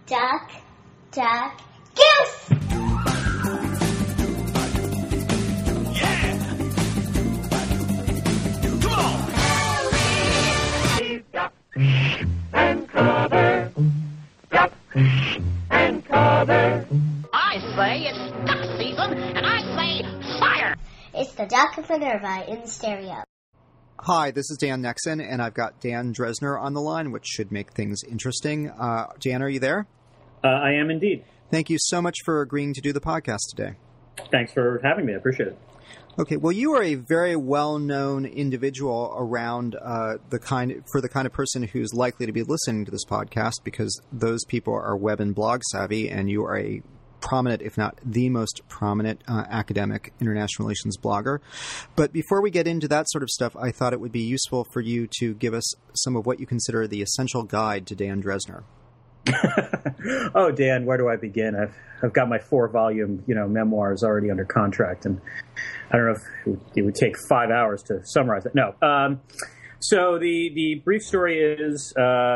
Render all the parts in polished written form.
Duck, duck, goose! Yeah! Come on! Duck and cover. Duck and cover. I say it's duck season, and I say fire! It's the Duck of Minerva in stereo. Hi, this is Dan Nexon, and I've got Dan Dresner on the line, which should make things interesting. Dan, are you there? I am indeed. Thank you so much for agreeing to do the podcast today. Thanks for having me. I appreciate it. Okay, well, you are a very well-known individual around the kind of person who's likely to be listening to this podcast, because those people are web and blog savvy, and you are a prominent, if not the most prominent, academic international relations blogger. But before we get into that sort of stuff, I thought it would be useful for you to give us some of what you consider the essential guide to Dan Dresner. Oh, Dan, where do I begin? I've got my 4-volume, memoirs already under contract, and I don't know if it would take 5 hours to summarize it. No. So the brief story is,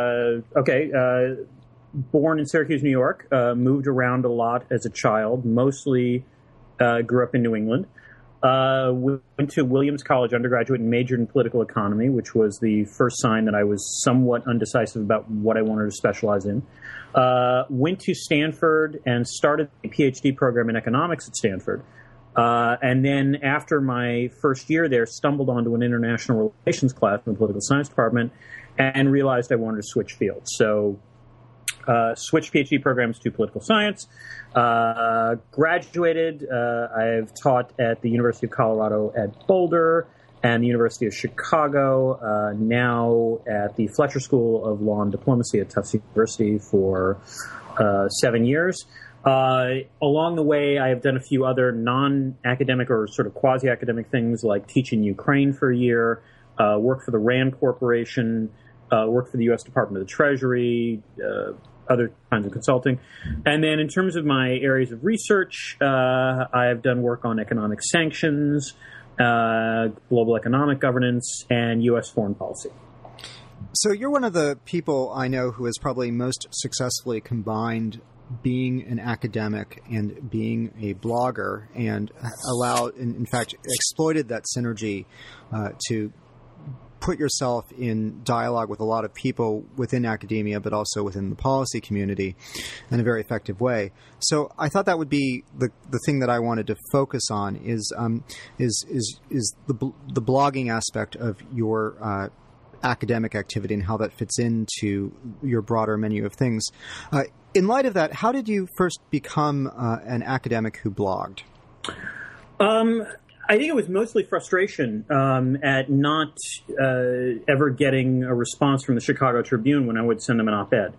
born in Syracuse, New York, moved around a lot as a child, mostly grew up in New England. Went to Williams College undergraduate and majored in political economy, which was the first sign that I was somewhat undecisive about what I wanted to specialize in. Went to Stanford and started a PhD program in economics at Stanford. And then after my first year there, stumbled onto an international relations class in the political science department and realized I wanted to switch fields. So switched PhD programs to political science, graduated. I've taught at the University of Colorado at Boulder and the University of Chicago, now at the Fletcher School of Law and Diplomacy at Tufts University for 7 years. Along the way, I have done a few other non-academic or sort of quasi-academic things, like teach in Ukraine for a year, work for the RAND Corporation, work for the U.S. Department of the Treasury, other kinds of consulting. And then in terms of my areas of research, I have done work on economic sanctions, global economic governance, and U.S. foreign policy. So you're one of the people I know who has probably most successfully combined being an academic and being a blogger, and in fact, exploited that synergy to put yourself in dialogue with a lot of people within academia, but also within the policy community in a very effective way. So I thought that would be the thing that I wanted to focus on is the blogging aspect of your academic activity and how that fits into your broader menu of things. In light of that, how did you first become an academic who blogged? I think it was mostly frustration at not ever getting a response from the Chicago Tribune when I would send them an op-ed.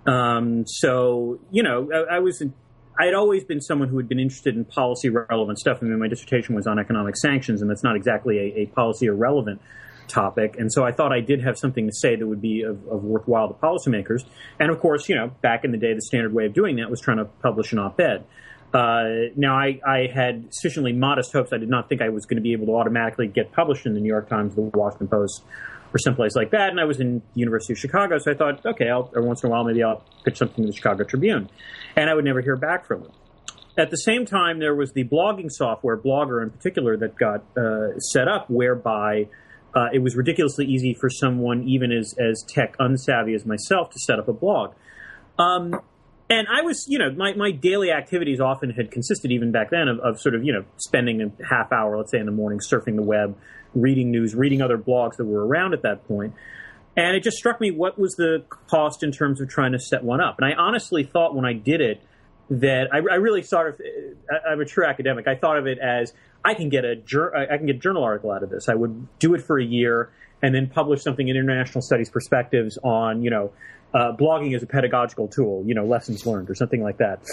I had always been someone who had been interested in policy-relevant stuff. I mean, my dissertation was on economic sanctions, and that's not exactly a policy-irrelevant topic. And so I thought I did have something to say that would be of worthwhile to policymakers. And, of course, back in the day, the standard way of doing that was trying to publish an op-ed. Now, I had sufficiently modest hopes. I did not think I was going to be able to automatically get published in the New York Times, the Washington Post, or someplace like that. And I was in the University of Chicago, so I thought, okay, every once in a while, maybe I'll pitch something to the Chicago Tribune. And I would never hear back from them. At the same time, there was the blogging software, Blogger in particular, that got set up, whereby it was ridiculously easy for someone, even as tech unsavvy as myself, to set up a blog. And I was, my daily activities often had consisted, even back then, of sort of, spending a half hour, let's say in the morning, surfing the web, reading news, reading other blogs that were around at that point. And it just struck me, what was the cost in terms of trying to set one up? And I honestly thought when I did it that I really sort of, I'm a true academic. I thought of it as I can get a journal article out of this. I would do it for a year and then publish something in International Studies Perspectives on, blogging as a pedagogical tool, lessons learned or something like that.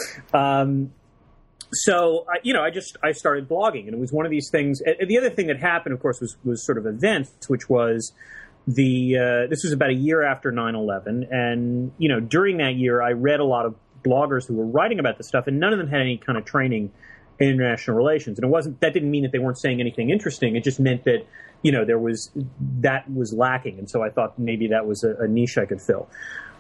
So I started blogging, and it was one of these things. The other thing that happened, of course, was sort of events, which was this was about a year after 9/11. And, during that year, I read a lot of bloggers who were writing about this stuff, and none of them had any kind of training in international relations. And that didn't mean that they weren't saying anything interesting. It just meant that, that was lacking. And so I thought maybe that was a niche I could fill.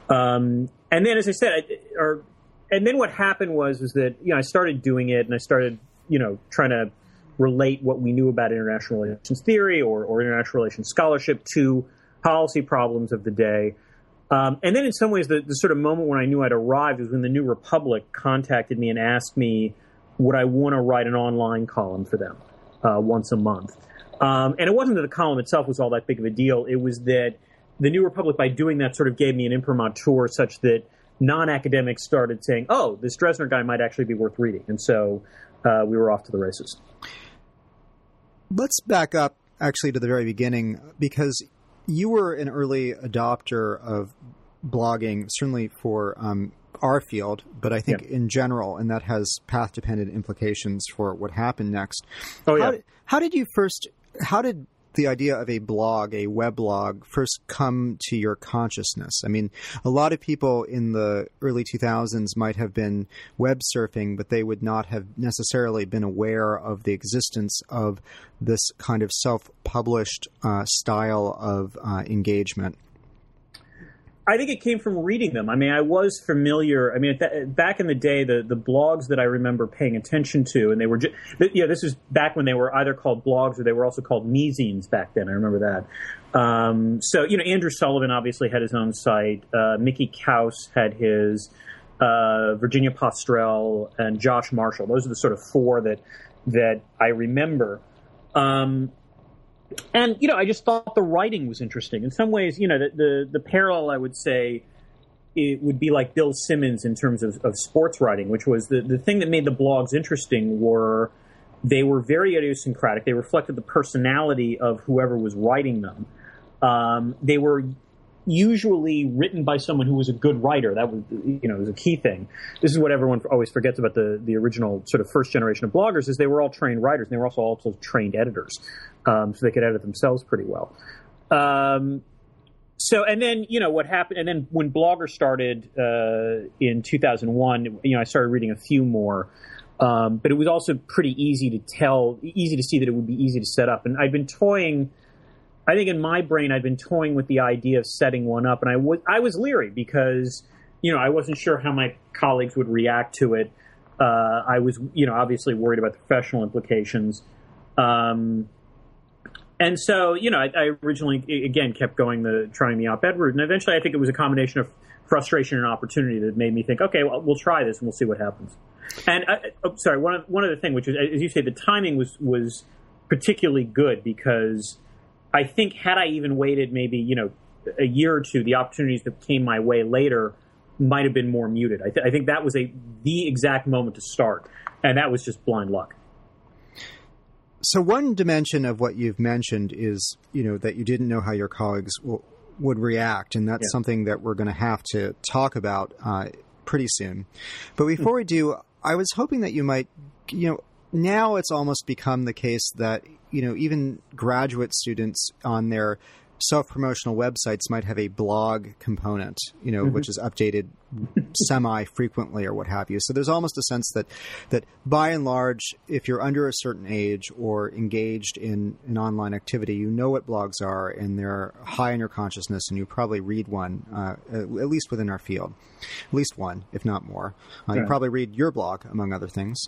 And then, as I said, and then what happened was that, I started doing it, and I started, trying to relate what we knew about international relations theory or international relations scholarship to policy problems of the day. And then in some ways, the sort of moment when I knew I'd arrived was when the New Republic contacted me and asked me, would I want to write an online column for them once a month? And it wasn't that the column itself was all that big of a deal. It was that the New Republic, by doing that, sort of gave me an imprimatur such that non-academics started saying, oh, this Dresner guy might actually be worth reading. And so we were off to the races. Let's back up, actually, to the very beginning, because you were an early adopter of blogging, certainly for our field, but I think in general, and that has path-dependent implications for what happened next. Oh, yeah. How did the idea of a blog, a weblog, first come to your consciousness? I mean, a lot of people in the early 2000s might have been web surfing, but they would not have necessarily been aware of the existence of this kind of self-published style of engagement. I think it came from reading them. I mean, I was familiar. I mean, back in the day, the blogs that I remember paying attention to, and they were this is back when they were either called blogs or they were also called nezines back then. I remember that. So, Andrew Sullivan obviously had his own site. Mickey Kaus had his, Virginia Postrel, and Josh Marshall. Those are the sort of four that I remember. And, I just thought the writing was interesting. In some ways, the parallel, I would say, it would be like Bill Simmons in terms of sports writing, which was the thing that made the blogs interesting were they were very idiosyncratic. They reflected the personality of whoever was writing them. They were usually written by someone who was a good writer. That was, was a key thing. This is what everyone always forgets about the original sort of first generation of bloggers is they were all trained writers, and they were also trained editors. So they could edit themselves pretty well. So, and then, what happened, and then when Blogger started in 2001, I started reading a few more. But it was also pretty easy to see that it would be easy to set up. And I'd been toying, I think in my brain, I'd been toying with the idea of setting one up. And I was leery because, I wasn't sure how my colleagues would react to it. I was, obviously worried about the professional implications. And so, I originally, again, kept trying the op-ed route. And eventually I think it was a combination of frustration and opportunity that made me think, okay, well, we'll try this and we'll see what happens. And, one other thing, which is, as you say, the timing was particularly good because I think had I even waited maybe, a year or two, the opportunities that came my way later might have been more muted. I think that was the exact moment to start. And that was just blind luck. So one dimension of what you've mentioned is, that you didn't know how your colleagues would react, and that's something that we're going to have to talk about pretty soon. But before we do, I was hoping that you might, now it's almost become the case that, even graduate students on their self-promotional websites might have a blog component, which is updated semi-frequently or what have you. So there's almost a sense that by and large, if you're under a certain age or engaged in an online activity, you know what blogs are and they're high in your consciousness and you probably read one, at least within our field, at least one, if not more. You probably read your blog, among other things.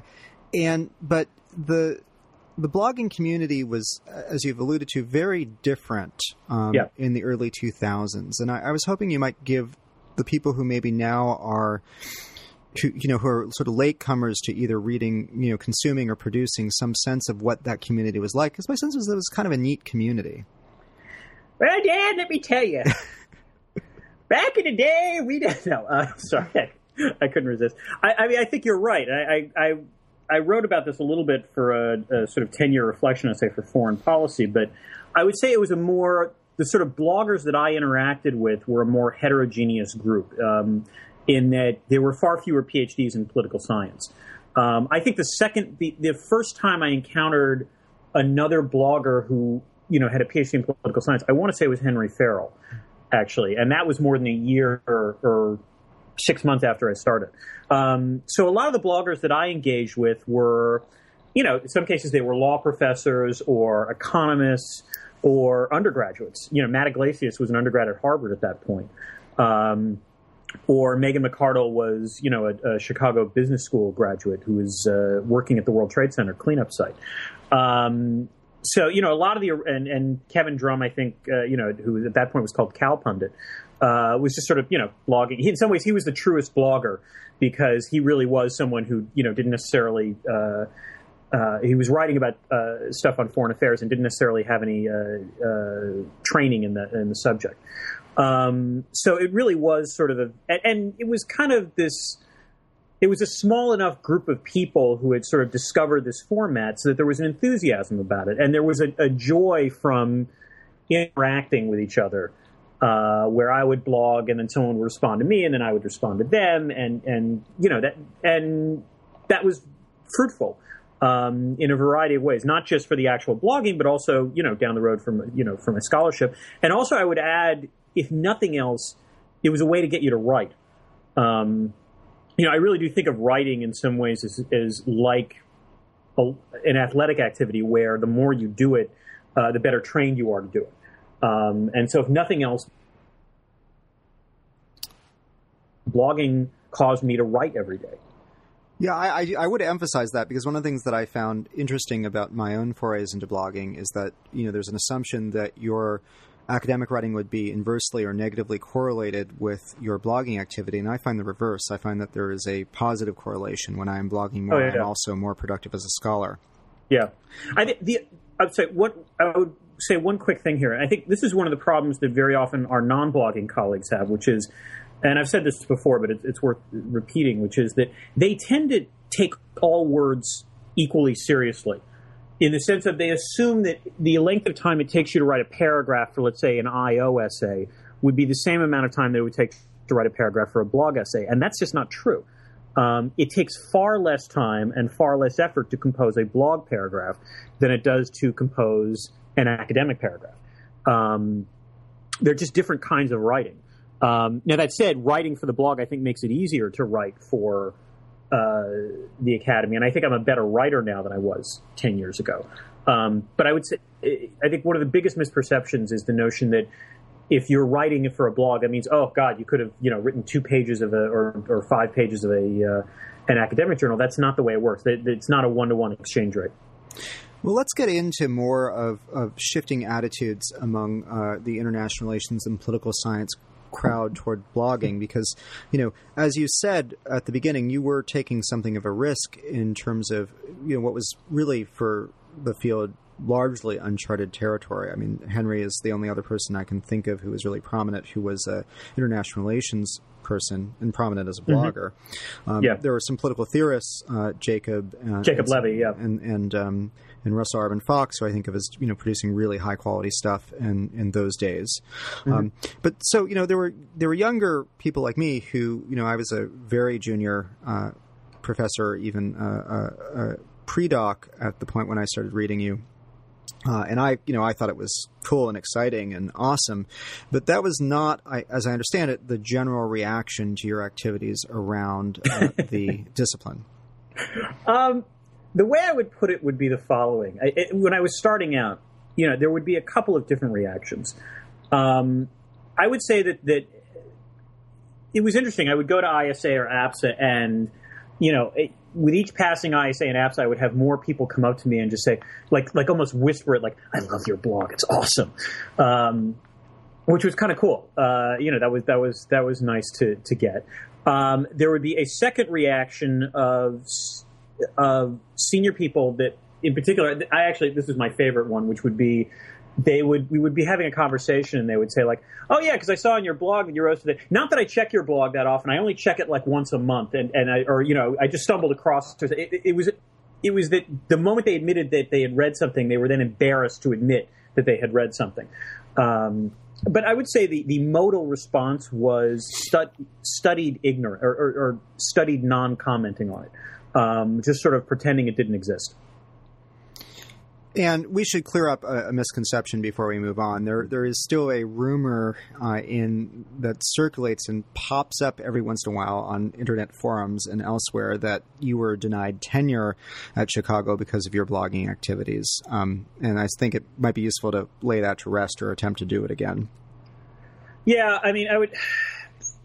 But the blogging community was, as you've alluded to, very different in the early 2000s. And I was hoping you might give the people who maybe now are, who are sort of latecomers to either reading, consuming or producing some sense of what that community was like. Because my sense was it was kind of a neat community. Well, Dad, let me tell you. Back in the day, we didn't know. Sorry, I couldn't resist. I mean, I think you're right. I wrote about this a little bit for a sort of 10-year reflection essay for foreign policy, but I would say it was the sort of bloggers that I interacted with were a more heterogeneous group in that there were far fewer PhDs in political science. I think the first time I encountered another blogger who, had a PhD in political science, I want to say it was Henry Farrell, actually, and that was more than a year or 6 months after I started. So a lot of the bloggers that I engaged with were, in some cases they were law professors or economists or undergraduates. Matt Iglesias was an undergrad at Harvard at that point. Or Megan McArdle was, a Chicago Business School graduate who was working at the World Trade Center cleanup site. So, a lot of and Kevin Drum, I think, who at that point was called Cal Pundit, was just sort of, blogging. In some ways, he was the truest blogger because he really was someone who, didn't necessarily, he was writing about stuff on foreign affairs and didn't necessarily have any training in the subject. So it really was sort of and it was kind of this. It was a small enough group of people who had sort of discovered this format so that there was an enthusiasm about it. And there was a joy from interacting with each other, where I would blog and then someone would respond to me and then I would respond to them. And that was fruitful, in a variety of ways, not just for the actual blogging, but also, down the road from a scholarship. And also I would add, if nothing else, it was a way to get you to write. I really do think of writing in some ways as like an athletic activity where the more you do it, the better trained you are to do it. And so if nothing else, blogging caused me to write every day. Yeah, I would emphasize that because one of the things that I found interesting about my own forays into blogging is that, there's an assumption that your academic writing would be inversely or negatively correlated with your blogging activity, and I find the reverse. I find that there is a positive correlation. When I am blogging more, I'm also more productive as a scholar. Yeah. I would say one quick thing here. I think this is one of the problems that very often our non-blogging colleagues have, which is, and I've said this before, but it's worth repeating, which is that they tend to take all words equally seriously, in the sense that they assume that the length of time it takes you to write a paragraph for, let's say, an I.O. essay would be the same amount of time that it would take to write a paragraph for a blog essay. And that's just not true. It takes far less time and far less effort to compose a blog paragraph than it does to compose an academic paragraph. They're just different kinds of writing. Now, that said, writing for the blog, I think, makes it easier to write for the Academy, and I think I'm a better writer now than I was 10 years ago. But I would say, I think one of the biggest misperceptions is the notion that if you're writing it for a blog, that means, oh God, you could have written 2 pages of or 5 pages of an academic journal. That's not the way it works. It's not a one-to-one exchange rate. Well, let's get into more of shifting attitudes among the international relations and political science crowd toward blogging, because, as you said at the beginning, you were taking something of a risk in terms of, what was really for the field largely uncharted territory. I mean, Henry is the only other person I can think of who was really prominent, who was an international relations person and prominent as a blogger. There were some political theorists, Jacob Levy, and Russell Arbin Fox, who I think of as producing really high quality stuff in those days. But so there were younger people like me who I was a very junior professor, even pre-doc at the point when I started reading you. And I thought it was cool and exciting and awesome, but that was not, as I understand it, the general reaction to your activities around the discipline. The way I would put it would be the following. When I was starting out, there would be a couple of different reactions. I would say that it was interesting. I would go to ISA or APSA and, with each passing ISA and APSA, I would have more people come up to me and just say, like almost whisper it, like, I love your blog. It's awesome. Which was kind of cool. That was nice to get. There would be a second reaction of senior people that, in particular, this is my favorite one, which would be, we would be having a conversation and they would say, like, oh yeah, because I saw on your blog that you wrote today. Not that I check your blog that often. I only check it like once a month, I just stumbled across it. It was that the moment they admitted that they had read something, they were then embarrassed to admit that they had read something. But I would say the modal response was studied ignorant or studied non-commenting on it, just sort of pretending it didn't exist. And we should clear up a misconception before we move on. There is still a rumor that circulates and pops up every once in a while on internet forums and elsewhere that you were denied tenure at Chicago because of your blogging activities. And I think it might be useful to lay that to rest or attempt to do it again. Yeah, I mean,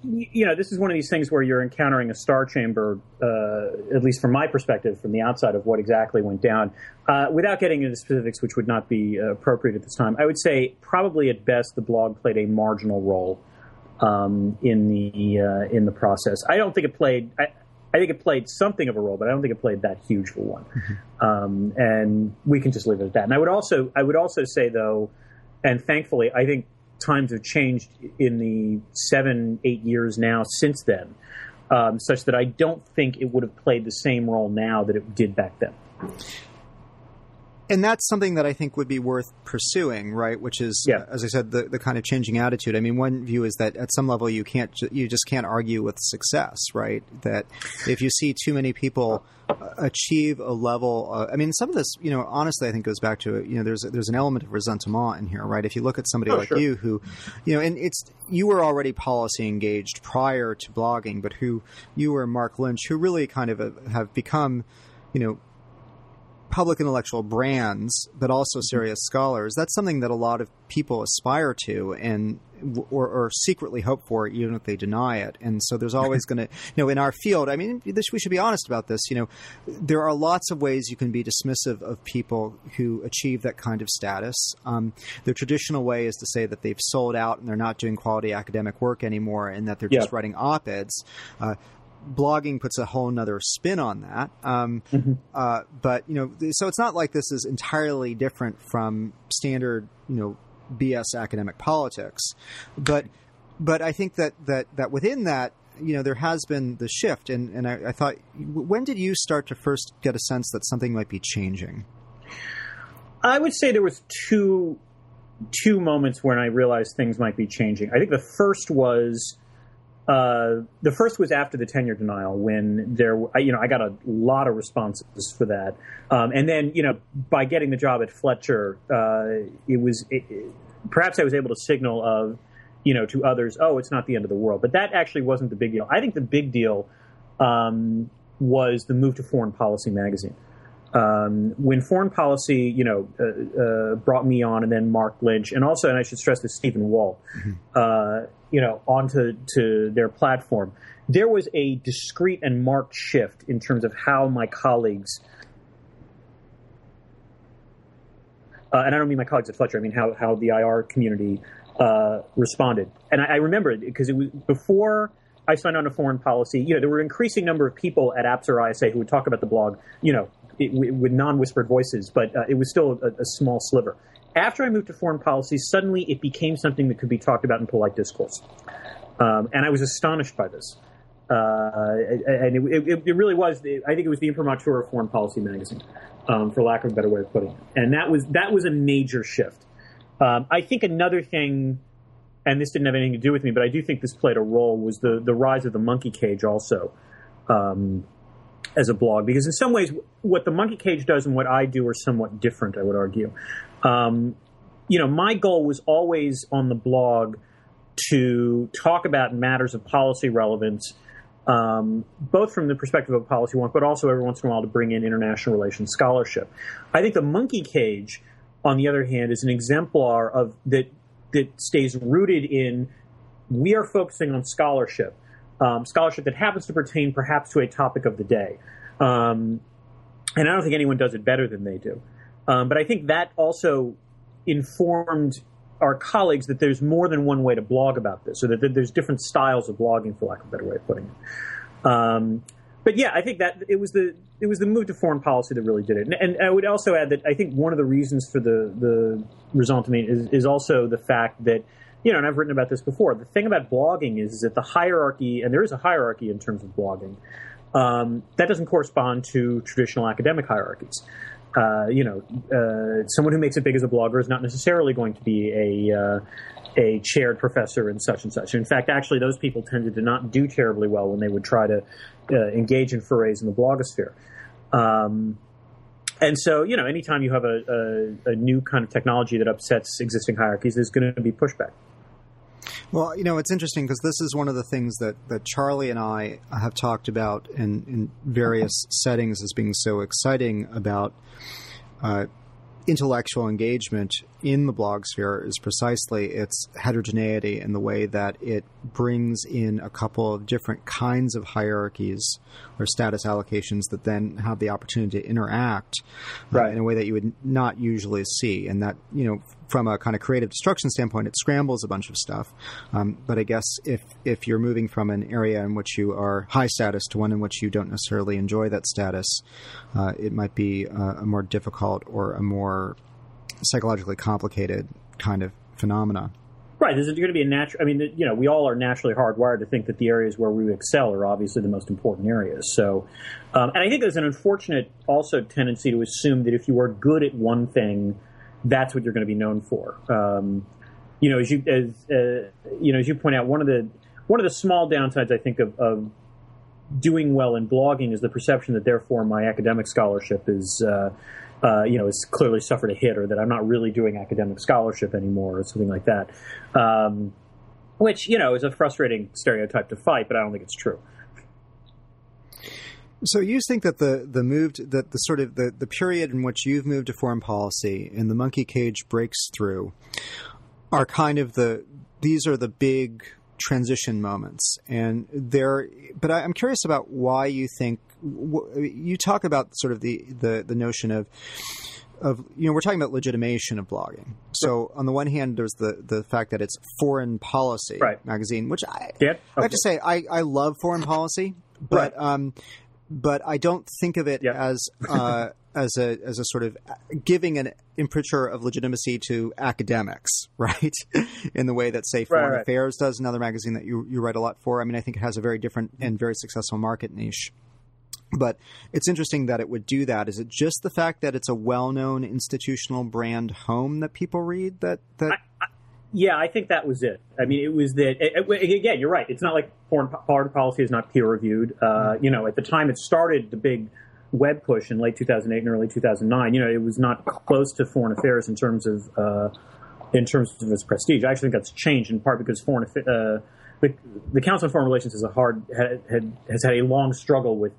this is one of these things where you're encountering a star chamber, at least from my perspective, from the outside of what exactly went down. Without getting into the specifics, which would not be appropriate at this time, I would say probably at best the blog played a marginal role in the process. I don't think it played. I think it played something of a role, but I don't think it played that huge of a one. And we can just leave it at that. And I would also say, though, and thankfully, I think times have changed in the 7-8 years now since then, such that I don't think it would have played the same role now that it did back then. And that's something that I think would be worth pursuing, right? Which is, as I said, the kind of changing attitude. I mean, one view is that at some level you just can't argue with success, right? That if you see too many people achieve a level, I mean, some of this, honestly, I think goes back to, there's an element of resentment in here, right? If you look at somebody like you who, and you were already policy engaged prior to blogging, but you were Mark Lynch, who really kind of have become, public intellectual brands, but also serious scholars. That's something that a lot of people aspire to and or secretly hope for, even if they deny it. And so there's always going to, in our field, I mean, we should be honest about this. There are lots of ways you can be dismissive of people who achieve that kind of status. The traditional way is to say that they've sold out and they're not doing quality academic work anymore, and that they're just writing op-eds. Blogging puts a whole nother spin on that. But, so it's not like this is entirely different from standard, BS academic politics. But I think that within that, there has been the shift. And I thought, when did you start to first get a sense that something might be changing? I would say there was two moments when I realized things might be changing. I think the first was after the tenure denial, when I got a lot of responses for that. And then, by getting the job at Fletcher, perhaps I was able to signal to others, oh, it's not the end of the world. But that actually wasn't the big deal. I think the big deal was the move to Foreign Policy magazine. When Foreign Policy, brought me on, and then Mark Lynch, and I should stress this, Stephen Walt, onto their platform, there was a discrete and marked shift in terms of how my colleagues, and I don't mean my colleagues at Fletcher, I mean how the IR community responded. And I remember it because it was before I signed on to Foreign Policy. There were an increasing number of people at APS or ISA who would talk about the blog, with non-whispered voices, but it was still a small sliver. After I moved to Foreign Policy, suddenly it became something that could be talked about in polite discourse. And I was astonished by this. And it really was, I think it was the imprimatur of Foreign Policy magazine, for lack of a better way of putting it. And that was a major shift. I think another thing, and this didn't have anything to do with me, but I do think this played a role, was the rise of the Monkey Cage also, as a blog. Because in some ways, what the Monkey Cage does and what I do are somewhat different, I would argue. My goal was always on the blog to talk about matters of policy relevance, both from the perspective of policy wonk, but also every once in a while to bring in international relations scholarship. I think the Monkey Cage, on the other hand, is an exemplar of that stays rooted in, we are focusing on scholarship that happens to pertain perhaps to a topic of the day. And I don't think anyone does it better than they do. But I think that also informed our colleagues that there's more than one way to blog about this, or that there's different styles of blogging, for lack of a better way of putting it. But yeah, I think that it was the move to Foreign Policy that really did it. And I would also add that I think one of the reasons for the resentment is also the fact that, and I've written about this before, the thing about blogging is that the hierarchy, and there is a hierarchy in terms of blogging, that doesn't correspond to traditional academic hierarchies. Someone who makes it big as a blogger is not necessarily going to be a chaired professor in such and such. In fact, actually, those people tended to not do terribly well when they would try to engage in forays in the blogosphere. And so, anytime you have a new kind of technology that upsets existing hierarchies, there's going to be pushback. Well, it's interesting because this is one of the things that Charlie and I have talked about in various settings as being so exciting about intellectual engagement in the blog sphere is precisely its heterogeneity and the way that it brings in a couple of different kinds of hierarchies or status allocations that then have the opportunity to interact in a way that you would not usually see. And that, from a kind of creative destruction standpoint, it scrambles a bunch of stuff. But I guess if you're moving from an area in which you are high status to one in which you don't necessarily enjoy that status, it might be a more difficult or a more psychologically complicated kind of phenomena. Right. There's going to be a natural. I mean, we all are naturally hardwired to think that the areas where we excel are obviously the most important areas. So, and I think there's an unfortunate also tendency to assume that if you are good at one thing, that's what you're going to be known for. As you point out, one of the small downsides I think of doing well in blogging is the perception that therefore my academic scholarship is has clearly suffered a hit, or that I'm not really doing academic scholarship anymore, or something like that. Which is a frustrating stereotype to fight, but I don't think it's true. So you think that the period in which you've moved to foreign policy and the monkey cage breaks through are kind of these are the big transition moments, but I'm curious about why you think you talk about sort of the notion of we're talking about legitimation of blogging. So on the one hand, there's the fact that it's Foreign Policy magazine, which I have to say I love Foreign Policy, but I don't think of it as a sort of giving an imprimatur of legitimacy to academics, right? In the way that, say, Foreign Affairs does, another magazine that you write a lot for. I mean, I think it has a very different and very successful market niche. But it's interesting that it would do that. Is it just the fact that it's a well-known institutional brand home that people read? Yeah, I think that was it. I mean, it was that, again, you're right. It's not like Foreign Policy is not peer-reviewed. At the time it started, the big web push in late 2008 and early 2009, it was not close to Foreign Affairs in terms of its prestige. I actually think that's changed in part because the Council on Foreign Relations has had a long struggle with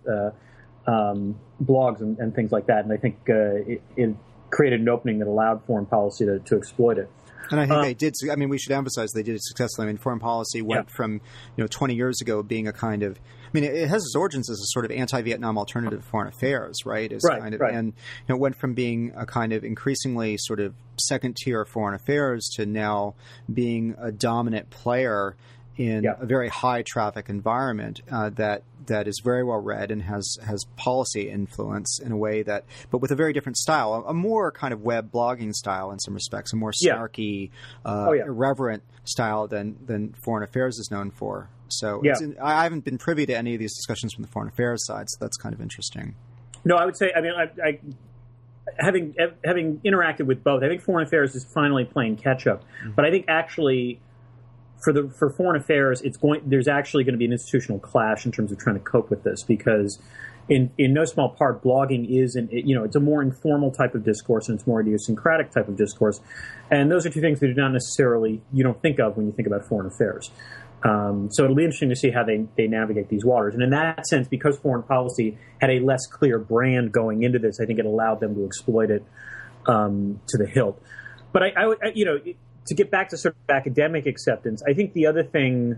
blogs and things like that, and I think it created an opening that allowed Foreign Policy to exploit it. And I think they did. I mean, we should emphasize they did it successfully. I mean, Foreign Policy went from 20 years ago being a kind of. I mean, it has its origins as a sort of anti-Vietnam alternative to Foreign Affairs, right? And it went from being a kind of increasingly sort of second-tier Foreign Affairs to now being a dominant player in a very high traffic environment that is very well read and has policy influence in a way but with a very different style, a more kind of web blogging style in some respects, a more snarky, irreverent style than Foreign Affairs is known for. So I haven't been privy to any of these discussions from the Foreign Affairs side, so that's kind of interesting. No, I would say, I mean, I having interacted with both, I think Foreign Affairs is finally playing catch up, but I think actually. For Foreign Affairs, there's actually going to be an institutional clash in terms of trying to cope with this, because in no small part, blogging is it's a more informal type of discourse and it's more idiosyncratic type of discourse, and those are two things that you don't think of when you think about Foreign Affairs. So it'll be interesting to see how they navigate these waters, and in that sense, because Foreign Policy had a less clear brand going into this, I think it allowed them to exploit it to the hilt. But to get back to sort of academic acceptance, I think the other thing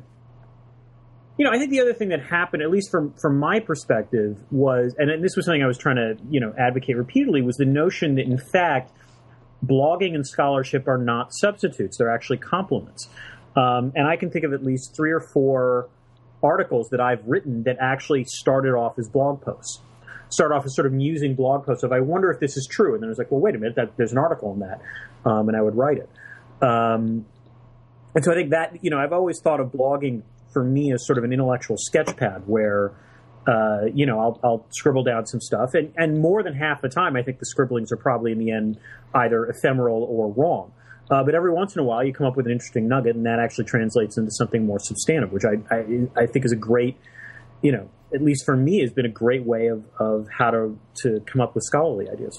that happened, at least from my perspective, was, and this was something I was trying to, advocate repeatedly, was the notion that, in fact, blogging and scholarship are not substitutes. They're actually complements. And I can think of at least 3 or 4 articles that I've written that actually started off as blog posts. Started off as sort of musing blog posts of, I wonder if this is true. And then I was like, well, wait a minute, there's an article on that. And I would write it. And so I think that, I've always thought of blogging for me as sort of an intellectual sketch pad where, I'll scribble down some stuff. And more than half the time, I think the scribblings are probably in the end either ephemeral or wrong. But every once in a while, you come up with an interesting nugget, and that actually translates into something more substantive, which I think is a great, at least for me, has been a great way of how to come up with scholarly ideas.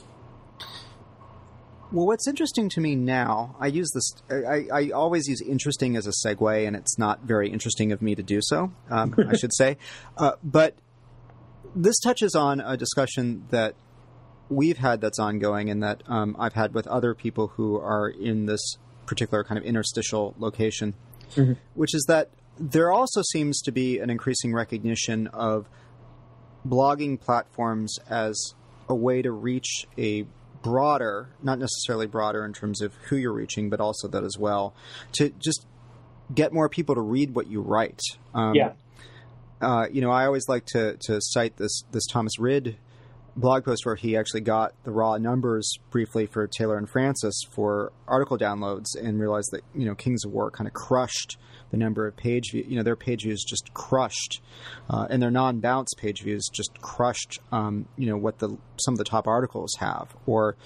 Well, what's interesting to me now, I always use interesting as a segue, and it's not very interesting of me to do so, I should say. But this touches on a discussion that we've had that's ongoing and that I've had with other people who are in this particular kind of interstitial location, which is that there also seems to be an increasing recognition of blogging platforms as a way to reach a broader, not necessarily broader in terms of who you're reaching, but also that as well, to just get more people to read what you write. I always like to cite this Thomas Rid blog post where he actually got the raw numbers briefly for Taylor and Francis for article downloads and realized that, Kings of War kind of crushed the number of page views. Their page views just crushed, and their non-bounce page views just crushed, what some of the top articles have. Or,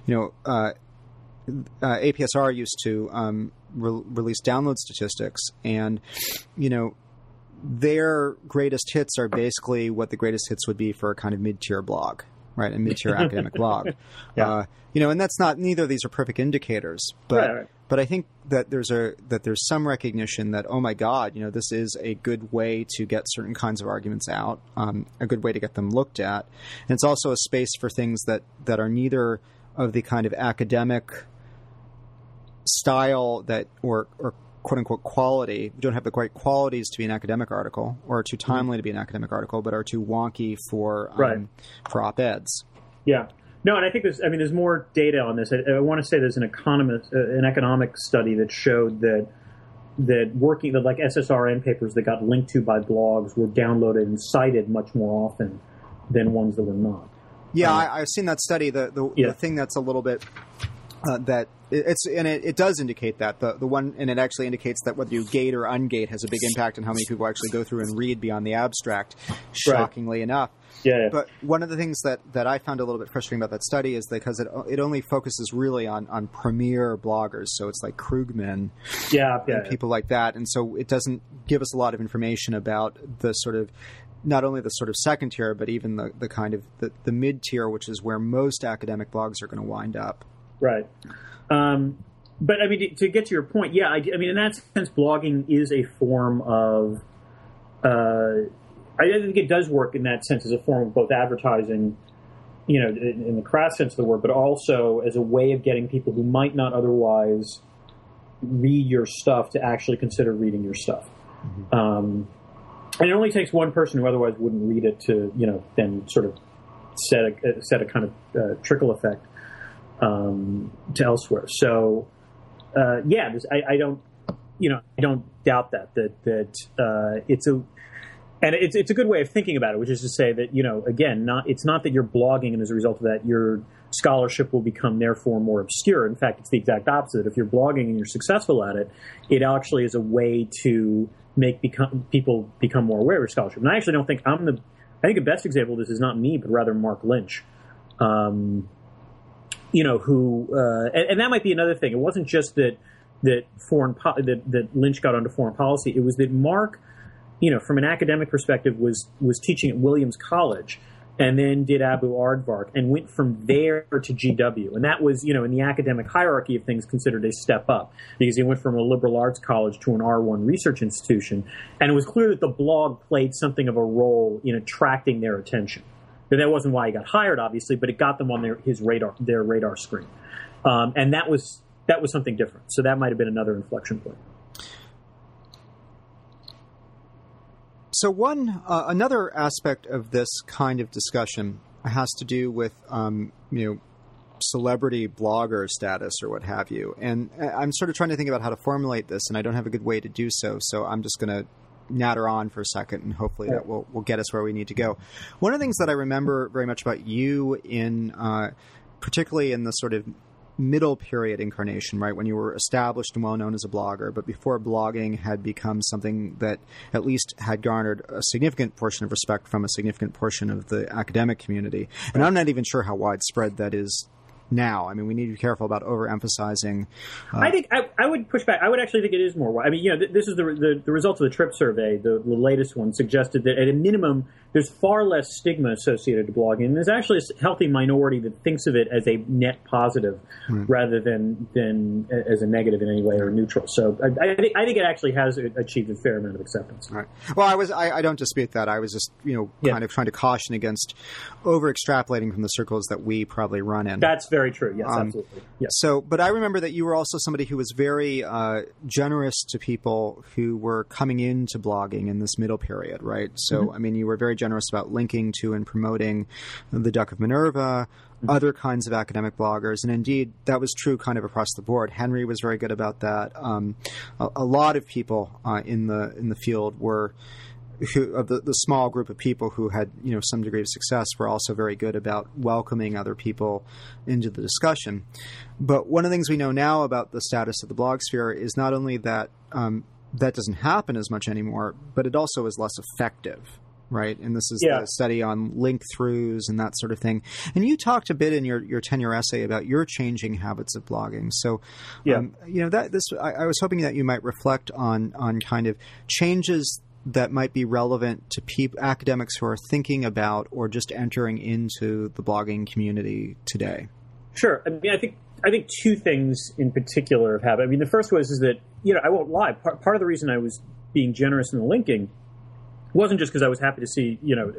APSR used to release download statistics, and, their greatest hits are basically what the greatest hits would be for a kind of mid-tier blog, right? A mid-tier academic blog. Yeah. And that's not, neither of these are perfect indicators, but right. But I think that there's some recognition that, oh my God, this is a good way to get certain kinds of arguments out, a good way to get them looked at. And it's also a space for things that are neither of the kind of academic style that or quote unquote quality, don't have the right qualities to be an academic article or too timely to be an academic article, but are too wonky for op-eds. Yeah. No, and I think there's more data on this. I want to say there's an economic study that showed that like SSRN papers that got linked to by blogs were downloaded and cited much more often than ones that were not. Yeah, I've seen that study. The thing that's a little bit that it does indicate that the one, and it actually indicates that whether you gate or ungate has a big impact on how many people actually go through and read beyond the abstract. Shockingly enough. Yeah. But one of the things that I found a little bit frustrating about that study is because it only focuses really on premier bloggers. So it's like Krugman and people like that. And so it doesn't give us a lot of information about the sort of, not only the sort of second tier, but even the kind of the mid tier, which is where most academic blogs are going to wind up. Right. But I mean, to get to your point, I mean, in that sense, blogging is a form of, I think it does work in that sense as a form of both advertising, in the crass sense of the word, but also as a way of getting people who might not otherwise read your stuff to actually consider reading your stuff. And it only takes one person who otherwise wouldn't read it to, then sort of set a kind of trickle effect to elsewhere. So, I don't doubt that it's a. And it's a good way of thinking about it, which is to say that, again, it's not that you're blogging and as a result of that your scholarship will become therefore more obscure. In fact, it's the exact opposite. If you're blogging and you're successful at it, it actually is a way to make people become more aware of scholarship. And I actually don't think I think the best example of this is not me, but rather Mark Lynch, and that might be another thing. It wasn't just that that Lynch got onto foreign policy. It was that Mark, from an academic perspective, was teaching at Williams College and then did Abu Aardvark and went from there to GW. And that was, in the academic hierarchy of things, considered a step up because he went from a liberal arts college to an R1 research institution. And it was clear that the blog played something of a role in attracting their attention. But that wasn't why he got hired, obviously, but it got them on their radar screen. And that was something different. So that might have been another inflection point. So another aspect of this kind of discussion has to do with, celebrity blogger status or what have you. And I'm sort of trying to think about how to formulate this, and I don't have a good way to do so. So I'm just going to natter on for a second, and hopefully that will get us where we need to go. One of the things that I remember very much about you particularly in the sort of middle period incarnation, right, when you were established and well known as a blogger, but before blogging had become something that at least had garnered a significant portion of respect from a significant portion of the academic community. And I'm not even sure how widespread that is now. I mean, we need to be careful about overemphasizing. I think I would push back. I would actually think it is more. I mean, this is the results of the TRIP survey. The latest one suggested that at a minimum, there's far less stigma associated to blogging. And there's actually a healthy minority that thinks of it as a net positive rather than as a negative in any way or neutral. So I think it actually has achieved a fair amount of acceptance. Right. Well, I don't dispute that. I was just kind of trying to caution against over extrapolating from the circles that we probably run in. That's very true. Yes, absolutely. Yes. So, but I remember that you were also somebody who was very generous to people who were coming into blogging in this middle period, right? So, I mean, you were very generous about linking to and promoting the Duck of Minerva, other kinds of academic bloggers, and indeed that was true kind of across the board. Henry was very good about that. A lot of people in the field were. Of the small group of people who had some degree of success were also very good about welcoming other people into the discussion. But one of the things we know now about the status of the blog sphere is not only that that doesn't happen as much anymore, but it also is less effective. Right. And this is the study on link throughs and that sort of thing. And you talked a bit in your tenure essay about your changing habits of blogging. So, I was hoping that you might reflect on kind of changes that might be relevant to academics who are thinking about or just entering into the blogging community today. Sure. I mean, I think two things in particular have happened. I mean, the first was that I won't lie. Part of the reason I was being generous in the linking wasn't just because I was happy to see,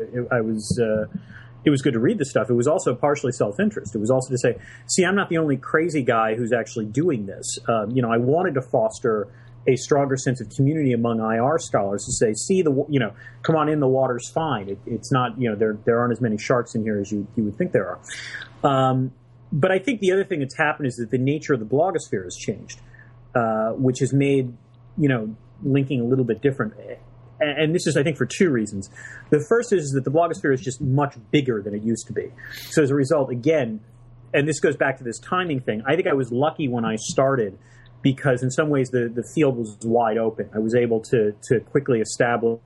it was good to read the stuff. It was also partially self-interest. It was also to say, see, I'm not the only crazy guy who's actually doing this. I wanted to foster a stronger sense of community among IR scholars to say, see, come on in, the water's fine. It's not, there aren't as many sharks in here as you would think there are. But I think the other thing that's happened is that the nature of the blogosphere has changed, which has made, linking a little bit different. And this is, I think, for two reasons. The first is that the blogosphere is just much bigger than it used to be. So as a result, again, and this goes back to this timing thing, I think I was lucky when I started because in some ways the field was wide open. I was able to quickly establish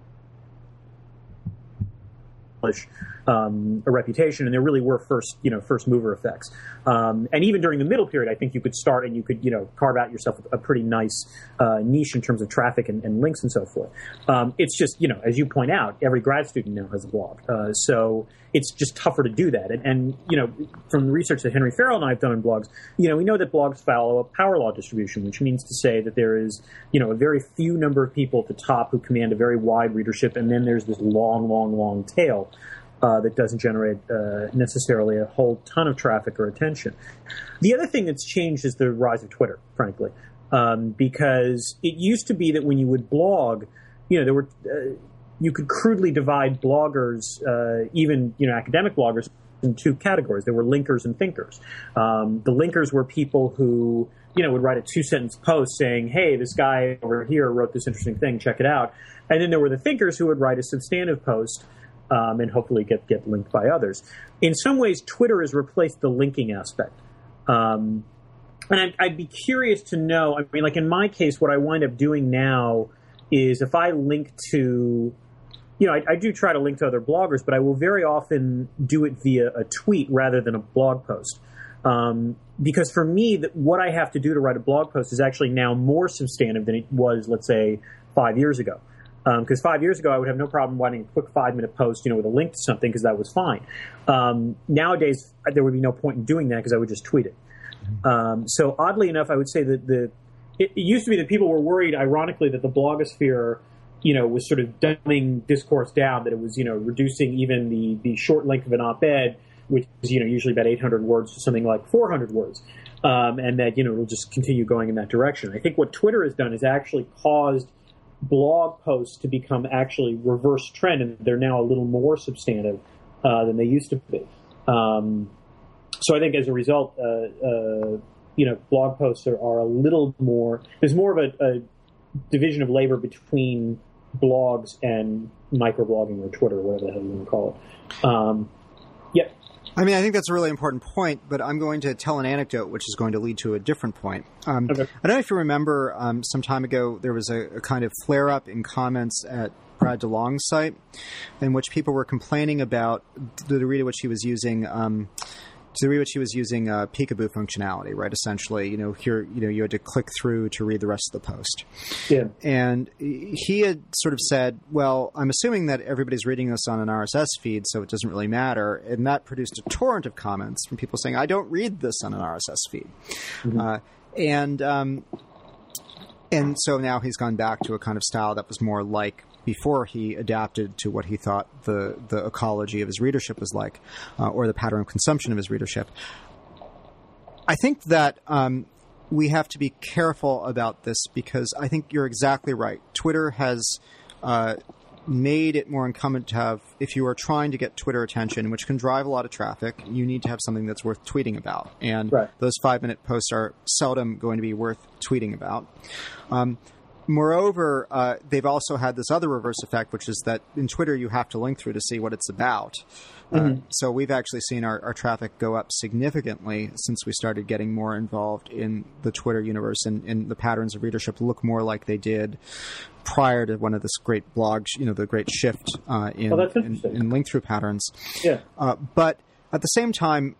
a reputation, and there really were first mover effects. And even during the middle period, I think you could start and you could carve out yourself a pretty nice niche in terms of traffic and links and so forth. It's just as you point out, every grad student now has a blog, so it's just tougher to do that. And from the research that Henry Farrell and I have done in blogs, we know that blogs follow a power law distribution, which means to say that there is a very few number of people at the top who command a very wide readership, and then there's this long tail that doesn't generate necessarily a whole ton of traffic or attention. The other thing that's changed is the rise of Twitter, frankly, because it used to be that when you would blog, there were you could crudely divide bloggers, even academic bloggers, in two categories. There were linkers and thinkers. The linkers were people who would write a 2-sentence post saying, "Hey, this guy over here wrote this interesting thing. Check it out." And then there were the thinkers who would write a substantive post. And hopefully get linked by others. In some ways, Twitter has replaced the linking aspect. And I'd be curious to know, I mean, like in my case, what I wind up doing now is if I link to, I do try to link to other bloggers, but I will very often do it via a tweet rather than a blog post. Because for me, what I have to do to write a blog post is actually now more substantive than it was, let's say, 5 years ago. Because 5 years ago, I would have no problem writing a quick 5-minute post, with a link to something, because that was fine. Nowadays, there would be no point in doing that because I would just tweet it. So oddly enough, I would say that it used to be that people were worried, ironically, that the blogosphere, was sort of dumbing discourse down, that it was, reducing even the short length of an op-ed, which is, usually about 800 words to something like 400 words. And that, it'll just continue going in that direction. I think what Twitter has done is actually caused blog posts to become actually reverse trend, and they're now a little more substantive than they used to be. So I think as a result, blog posts are a little more. There's more of a division of labor between blogs and microblogging or Twitter, whatever the hell you want to call it. Yep. I mean, I think that's a really important point, but I'm going to tell an anecdote which is going to lead to a different point. Okay. I don't know if you remember, some time ago, there was a kind of flare-up in comments at Brad DeLong's site in which people were complaining about the degree to which he was using to the degree which he was using peekaboo functionality, right? Essentially, here, you had to click through to read the rest of the post. Yeah. And he had sort of said, well, I'm assuming that everybody's reading this on an RSS feed, so it doesn't really matter. And that produced a torrent of comments from people saying, I don't read this on an RSS feed. Mm-hmm. And so now he's gone back to a kind of style that was more like before he adapted to what he thought the ecology of his readership was like, or the pattern of consumption of his readership. I think that we have to be careful about this because I think you're exactly right. Twitter has made it more incumbent to have, if you are trying to get Twitter attention, which can drive a lot of traffic, you need to have something that's worth tweeting about. And those 5-minute posts are seldom going to be worth tweeting about. Moreover, they've also had this other reverse effect, which is that in Twitter you have to link through to see what it's about. So we've actually seen our traffic go up significantly since we started getting more involved in the Twitter universe, and the patterns of readership look more like they did prior to one of this great blogs, the great shift in link-through patterns. Yeah. But at the same time,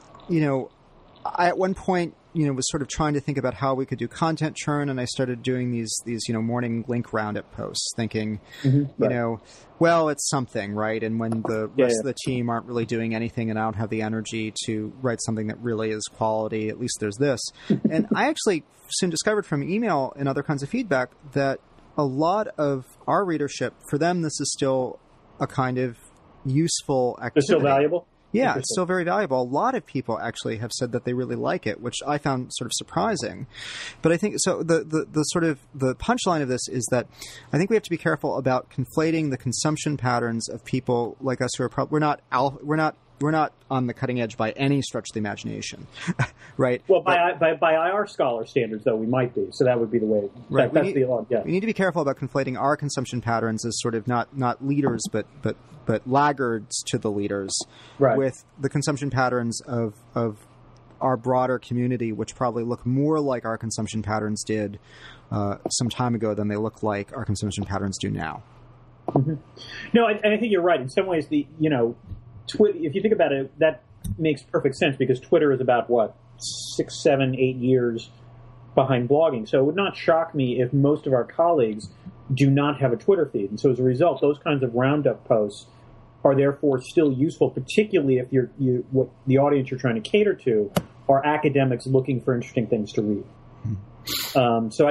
I at one point, was sort of trying to think about how we could do content churn, and I started doing these morning link roundup posts, thinking, well, it's something, right? And when the rest of the team aren't really doing anything, and I don't have the energy to write something that really is quality, at least there's this. And I actually soon discovered from email and other kinds of feedback that a lot of our readership, for them, this is still a kind of useful activity. It's still valuable? Yeah, it's still very valuable. A lot of people actually have said that they really like it, which I found sort of surprising. But I think so. The sort of the punchline of this is that I think we have to be careful about conflating the consumption patterns of people like us who are we're not on the cutting edge by any stretch of the imagination, right? Well, by our scholar standards, though, we might be. So that would be the way. Right. That's the alarm. Yeah. We need to be careful about conflating our consumption patterns as sort of not leaders, but laggards to the leaders, with the consumption patterns of our broader community, which probably look more like our consumption patterns did some time ago than they look like our consumption patterns do now. Mm-hmm. No, I think you're right. In some ways, if you think about it, that makes perfect sense because Twitter is about, 6, 7, 8 years behind blogging. So it would not shock me if most of our colleagues do not have a Twitter feed. And so as a result, those kinds of roundup posts are therefore still useful, particularly if what the audience you're trying to cater to are academics looking for interesting things to read. So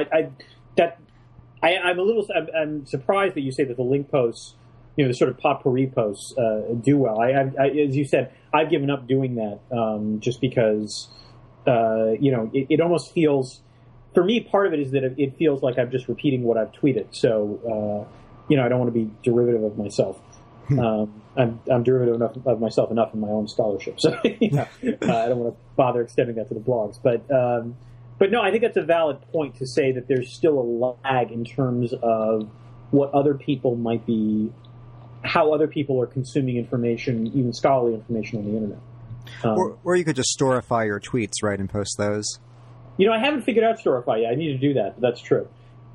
I'm surprised that you say that the link posts, the sort of potpourri posts do well. I, as you said, I've given up doing that just because, it almost feels, for me, part of it is that it feels like I'm just repeating what I've tweeted. So, I don't want to be derivative of myself. I'm derivative enough of myself enough in my own scholarship. So, I don't want to bother extending that to the blogs. But no, I think that's a valid point to say that there's still a lag in terms of what other people might be, how other people are consuming information, even scholarly information on the internet. Or you could just storify your tweets, right, and post those. I haven't figured out Storify yet. I need to do that. But that's true.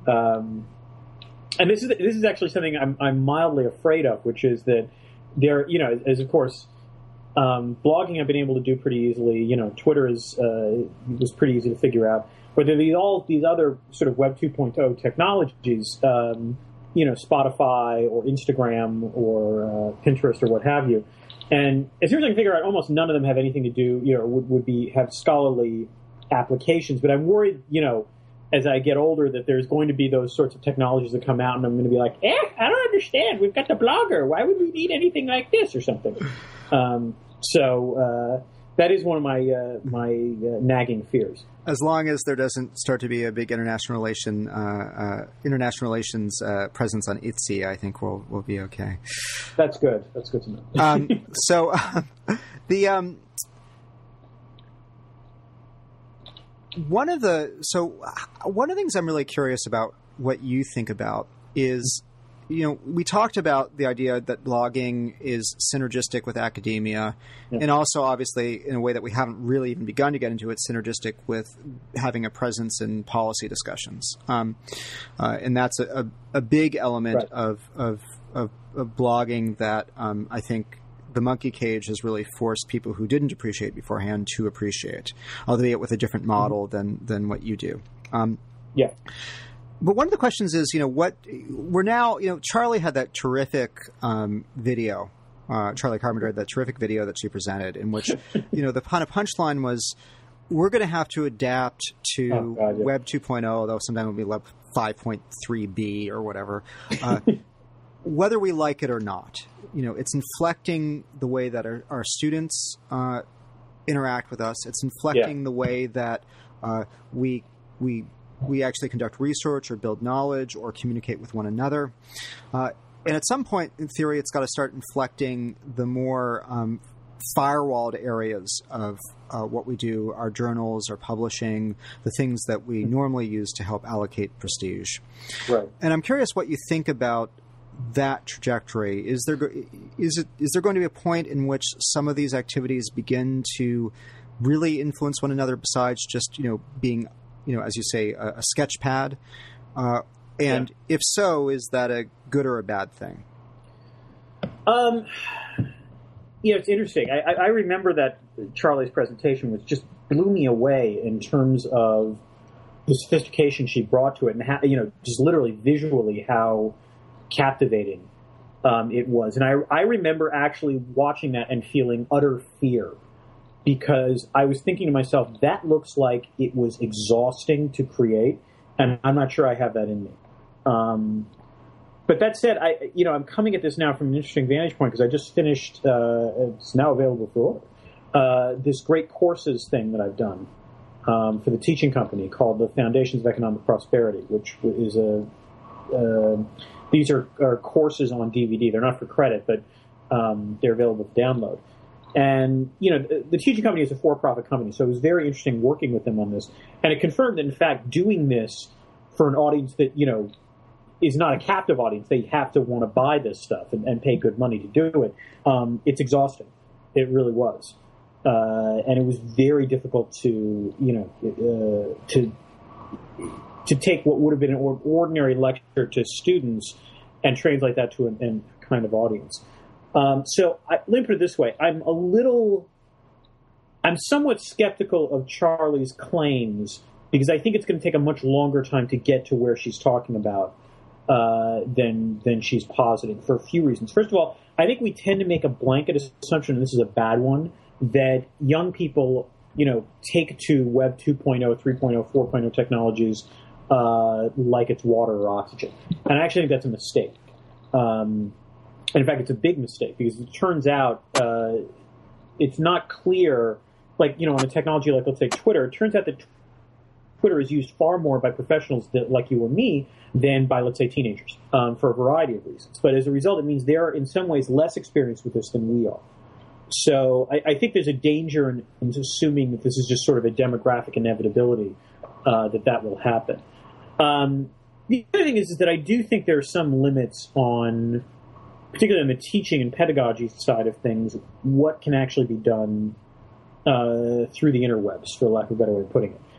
And this is actually something I'm mildly afraid of, which is that there, as of course, blogging I've been able to do pretty easily. Twitter was pretty easy to figure out. But there are all these other sort of Web 2.0 technologies, Spotify or Instagram or Pinterest or what have you. And as soon as I can figure out, almost none of them have anything to do, would have scholarly applications. But I'm worried, as I get older, that there's going to be those sorts of technologies that come out, and I'm going to be like, I don't understand. We've got the Blogger. Why would we need anything like this or something? So that is one of my nagging fears. As long as there doesn't start to be a big international relations presence on Etsy, I think we'll be okay. That's good. That's good to know. So one of the things I'm really curious about what you think about is, we talked about the idea that blogging is synergistic with academia, and also obviously in a way that we haven't really even begun to get into, it's synergistic with having a presence in policy discussions. And that's a big element of blogging that I think the monkey cage has really forced people who didn't appreciate beforehand to appreciate, albeit with a different model than what you do. Yeah. But one of the questions is, what we're now, Charlie had that terrific video. Charlie Carpenter had that terrific video that she presented in which, the kind of punchline was, we're going to have to adapt to Web 2.0, although sometime it'll be Web 5.3b or whatever, whether we like it or not. It's inflecting the way that our students interact with us. It's inflecting the way that we actually conduct research or build knowledge or communicate with one another. And at some point, in theory, it's got to start inflecting the more firewalled areas of what we do, our journals, our publishing, the things that we normally use to help allocate prestige. Right. And I'm curious what you think about that trajectory. Is there going to be a point in which some of these activities begin to really influence one another besides just, being, as you say, a sketch pad? And if so, is that a good or a bad thing? It's interesting. I remember that Charlie's presentation was just blew me away in terms of the sophistication she brought to it, and how, just literally visually how captivating it was. And I remember actually watching that and feeling utter fear, because I was thinking to myself, that looks like it was exhausting to create, and I'm not sure I have that in me. But that said, I'm coming at this now from an interesting vantage point, because I just finished, it's now available for order, this great courses thing that I've done for the teaching company called the Foundations of Economic Prosperity, which is these are courses on DVD. They're not for credit, but they're available for download. And, the teaching company is a for-profit company, so it was very interesting working with them on this. And it confirmed that, in fact, doing this for an audience that, is not a captive audience, they have to want to buy this stuff and pay good money to do it. It's exhausting. It really was. And it was very difficult to take what would have been an ordinary lecture to students and translate that to a kind of audience. So let me put it this way. I'm somewhat skeptical of Charlie's claims, because I think it's going to take a much longer time to get to where she's talking about than she's positing, for a few reasons. First of all, I think we tend to make a blanket assumption, and this is a bad one, that young people, take to Web 2.0, 3.0, 4.0 technologies like it's water or oxygen. And I actually think that's a mistake. And in fact, it's a big mistake, because it turns out it's not clear, on a technology like, let's say, Twitter. It turns out that Twitter is used far more by professionals like you or me than by, let's say, teenagers, for a variety of reasons. But as a result, it means they're in some ways less experienced with this than we are. So I think there's a danger in assuming that this is just sort of a demographic inevitability that will happen. The other thing is that I do think there are some limits on, particularly on the teaching and pedagogy side of things, what can actually be done through the interwebs, for lack of a better way of putting it.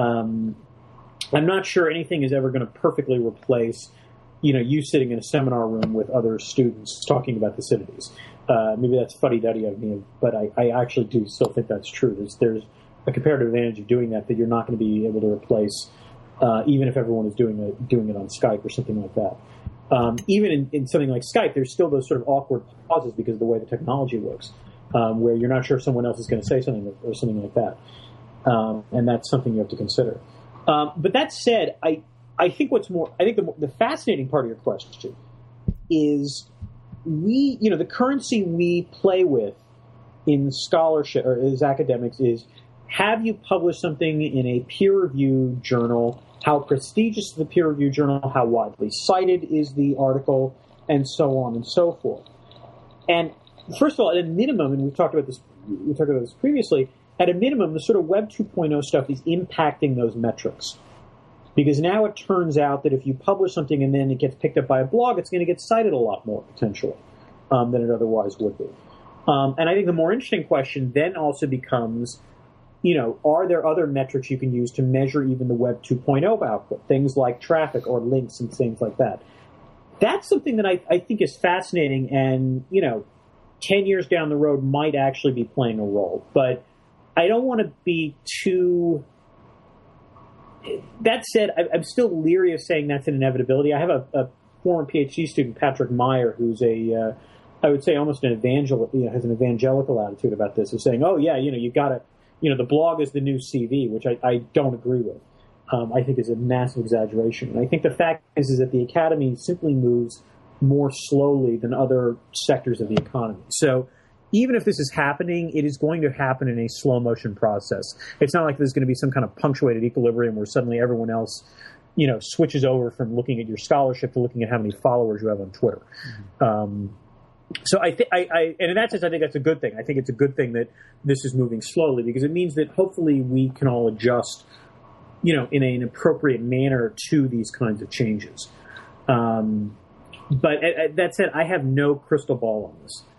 I'm not sure anything is ever going to perfectly replace, you sitting in a seminar room with other students talking about Thucydides. Maybe that's fuddy-duddy of me, but I actually do still think that's true. There's a comparative advantage of doing that you're not going to be able to replace, even if everyone is doing it on Skype or something like that. Even in something like Skype, there's still those sort of awkward pauses because of the way the technology works, where you're not sure if someone else is going to say something or something like that. And that's something you have to consider. But that said, I think the fascinating part of your question is the currency we play with in scholarship or as academics is, have you published something in a peer-reviewed journal? How prestigious is the peer-reviewed journal? How widely cited is the article? And so on and so forth. And first of all, at a minimum, and we talked about this previously, at a minimum, the sort of Web 2.0 stuff is impacting those metrics. Because now it turns out that if you publish something and then it gets picked up by a blog, it's going to get cited a lot more, potentially, than it otherwise would be. And I think the more interesting question then also becomes, are there other metrics you can use to measure even the Web 2.0 output? Things like traffic or links and things like that. That's something that I think is fascinating and, 10 years down the road might actually be playing a role. But I don't want to be too... That said, I'm still leery of saying that's an inevitability. I have a former PhD student, Patrick Meyer, who's I would say almost an has an evangelical attitude about this, of saying, oh, yeah, you got to, the blog is the new CV, which I don't agree with. I think is a massive exaggeration. And I think the fact is that the academy simply moves more slowly than other sectors of the economy. So even if this is happening, it is going to happen in a slow motion process. It's not like there's going to be some kind of punctuated equilibrium where suddenly everyone else, switches over from looking at your scholarship to looking at how many followers you have on Twitter. Mm-hmm. So and in that sense, I think that's a good thing. I think it's a good thing that this is moving slowly, because it means that hopefully we can all adjust, in an appropriate manner to these kinds of changes. But that said, I have no crystal ball on this.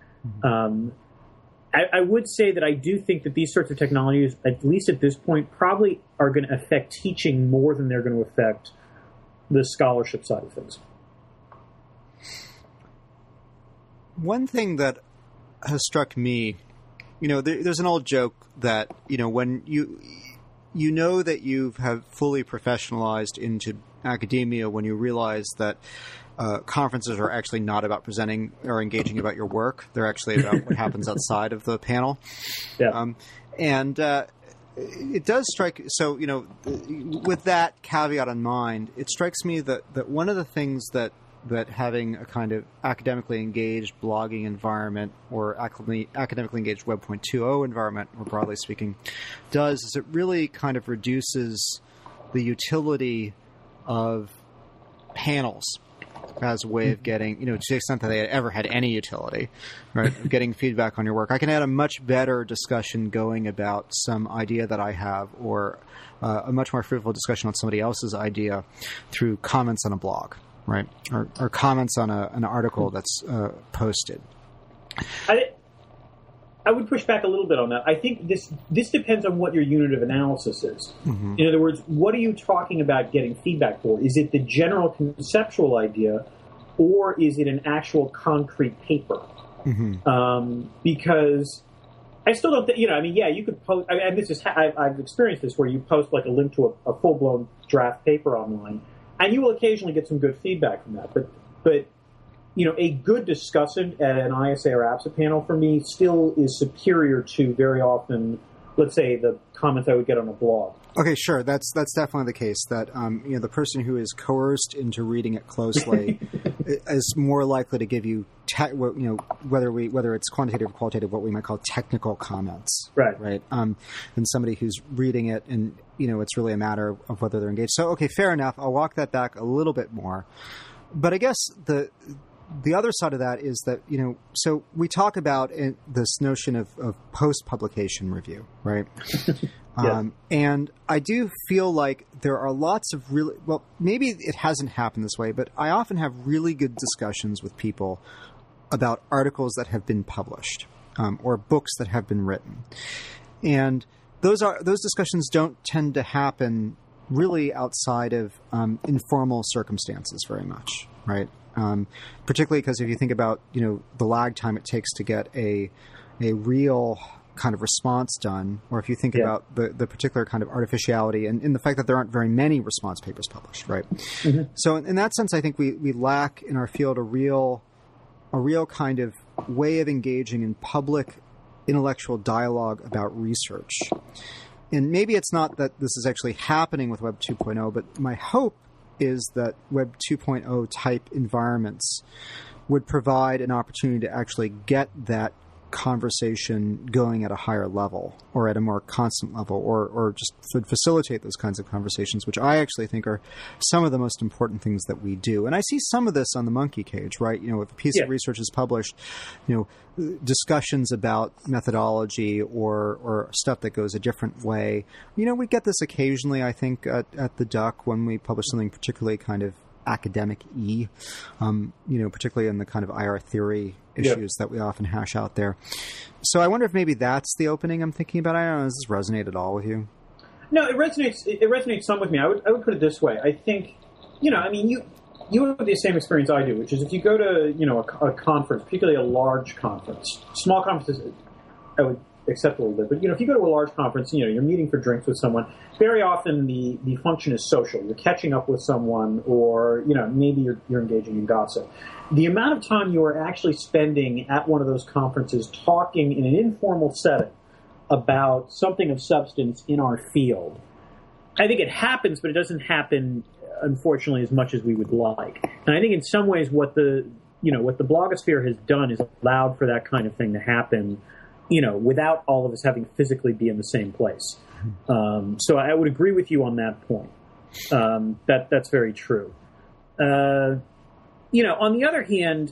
I would say that I do think that these sorts of technologies, at least at this point, probably are going to affect teaching more than they're going to affect the scholarship side of things. One thing that has struck me, there's an old joke that, when you know that you have fully professionalized into academia when you realize that conferences are actually not about presenting or engaging about your work. They're actually about what happens outside of the panel. Yeah. It does strike. So, with that caveat in mind, it strikes me that one of the things that having a kind of academically engaged blogging environment or academically engaged Web 2.0 environment, more broadly speaking, does is it really kind of reduces the utility of panels as a way of getting, to the extent that they ever had any utility, right, of getting feedback on your work. I can have a much better discussion going about some idea that I have, or a much more fruitful discussion on somebody else's idea through comments on a blog, right, or comments on an article that's posted. I would push back a little bit on that. I think this depends on what your unit of analysis is. Mm-hmm. In other words, what are you talking about getting feedback for? Is it the general conceptual idea, or is it an actual concrete paper? Mm-hmm. Because I still don't think, you could post, and this is, I've experienced this, where you post like a link to a full-blown draft paper online, and you will occasionally get some good feedback from that. But a good discussion at an ISA or APSA panel for me still is superior to very often, let's say, the comments I would get on a blog. Okay, sure. That's definitely the case. That the person who is coerced into reading it closely is more likely to give you whether it's quantitative or qualitative, what we might call technical comments, right? Than somebody who's reading it and it's really a matter of whether they're engaged. So okay, fair enough. I'll walk that back a little bit more, but I guess the other side of that is that, so we talk about this notion of post-publication review, right? Yeah. And I do feel like there are lots of maybe it hasn't happened this way, but I often have really good discussions with people about articles that have been published or books that have been written. And those discussions don't tend to happen really outside of informal circumstances very much, right? Particularly because if you think about, the lag time it takes to get a real kind of response done, or if you think about the particular kind of artificiality and the fact that there aren't very many response papers published, right? Mm-hmm. So in that sense, I think we lack in our field a real kind of way of engaging in public intellectual dialogue about research. And maybe it's not that this is actually happening with Web 2.0, but my hope is that Web 2.0 type environments would provide an opportunity to actually get that conversation going at a higher level or at a more constant level, or just would facilitate those kinds of conversations, which I actually think are some of the most important things that we do. And I see some of this on the Monkey Cage, right? If a piece of research is published, discussions about methodology or stuff that goes a different way. We get this occasionally, I think, at the Duck when we publish something particularly kind of academic-y, particularly in the kind of IR theory issues that we often hash out there. So I wonder if maybe that's the opening I'm thinking about. I don't know, does this resonate at all with you? No, it resonates. It resonates some with me. I would put it this way. I think, you have the same experience I do, which is if you go to, a conference, particularly a large conference, small conferences, I would accept a little bit, but, if you go to a large conference, you're meeting for drinks with someone, very often the function is social. You're catching up with someone, or, maybe you're engaging in gossip. The amount of time you are actually spending at one of those conferences talking in an informal setting about something of substance in our field, I think it happens, but it doesn't happen, unfortunately, as much as we would like. And I think in some ways what the blogosphere has done is allowed for that kind of thing to happen, without all of us having to physically be in the same place. So I would agree with you on that point. That's very true. On the other hand,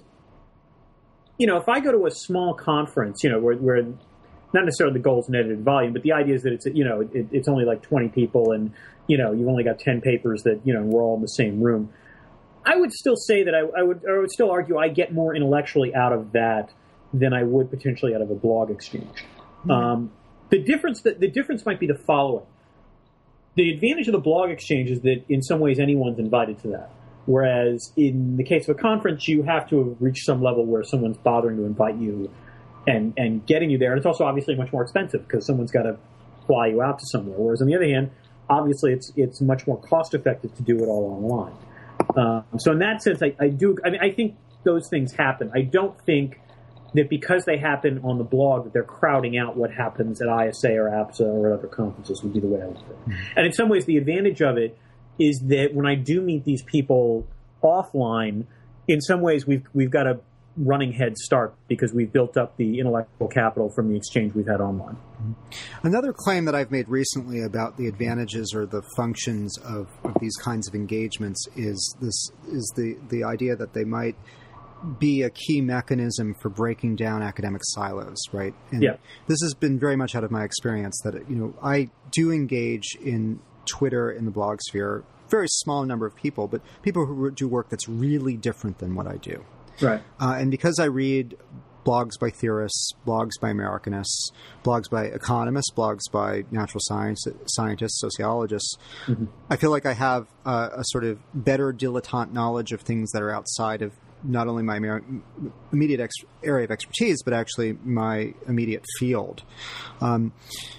if I go to a small conference, where not necessarily the goal is an edited volume, but the idea is that it's only like 20 people, and you've only got 10 papers that we're all in the same room. I would still say that I would still argue I get more intellectually out of that than I would potentially out of a blog exchange. Mm-hmm. The difference might be the following. The advantage of the blog exchange is that in some ways anyone's invited to that. Whereas in the case of a conference, you have to have reached some level where someone's bothering to invite you and getting you there. And it's also obviously much more expensive because someone's got to fly you out to somewhere. Whereas on the other hand, obviously it's much more cost effective to do it all online. So in that sense, I think those things happen. I don't think that because they happen on the blog that they're crowding out what happens at ISA or APSA or other conferences would be the way I would put it. And in some ways, the advantage of it is that when I do meet these people offline, in some ways we've got a running head start because we've built up the intellectual capital from the exchange we've had online. Another claim that I've made recently about the advantages or the functions of these kinds of engagements is the idea that they might be a key mechanism for breaking down academic silos, right? And this has been very much out of my experience that, I do engage in Twitter, in the blog sphere, very small number of people, but people who do work that's really different than what I do. Right. And because I read blogs by theorists, blogs by Americanists, blogs by economists, blogs by natural scientists, sociologists, mm-hmm. I feel like I have a sort of better dilettante knowledge of things that are outside of not only my immediate area of expertise, but actually my immediate field. And